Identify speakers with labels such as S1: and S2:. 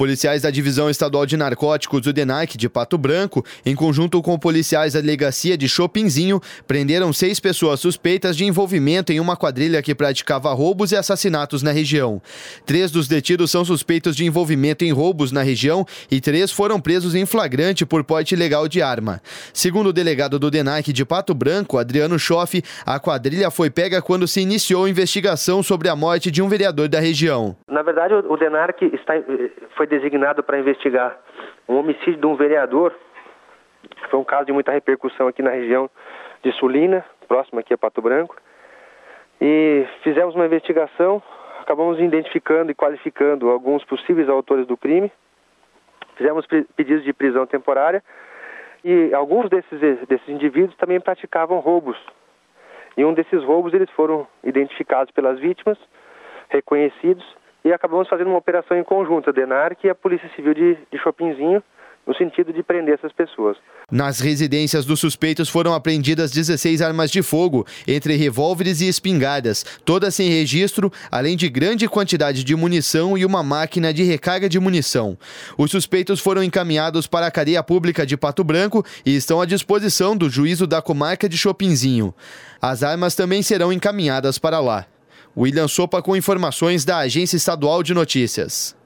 S1: Policiais da Divisão Estadual de Narcóticos do DENARC de Pato Branco, em conjunto com policiais da Delegacia de Chopinzinho, prenderam 6 pessoas suspeitas de envolvimento em uma quadrilha que praticava roubos e assassinatos na região. 3 dos detidos são suspeitos de envolvimento em roubos na região e 3 foram presos em flagrante por porte ilegal de arma. Segundo o delegado do DENARC de Pato Branco, Adriano Schoff, a quadrilha foi pega quando se iniciou a investigação sobre a morte de um vereador da região.
S2: Na verdade, o DENARC foi designado para investigar um homicídio de um vereador. Foi um caso de muita repercussão aqui na região de Sulina, próximo aqui a Pato Branco. E fizemos uma investigação, acabamos identificando e qualificando alguns possíveis autores do crime. Fizemos pedidos de prisão temporária e alguns desses indivíduos também praticavam roubos. E um desses roubos eles foram identificados pelas vítimas, reconhecidos, e acabamos fazendo uma operação em conjunto, a DENARC e a Polícia Civil de Chopinzinho, no sentido de prender essas pessoas.
S1: Nas residências dos suspeitos foram apreendidas 16 armas de fogo, entre revólveres e espingardas, todas sem registro, além de grande quantidade de munição e uma máquina de recarga de munição. Os suspeitos foram encaminhados para a cadeia pública de Pato Branco e estão à disposição do juízo da comarca de Chopinzinho. As armas também serão encaminhadas para lá. William Sopa com informações da Agência Estadual de Notícias.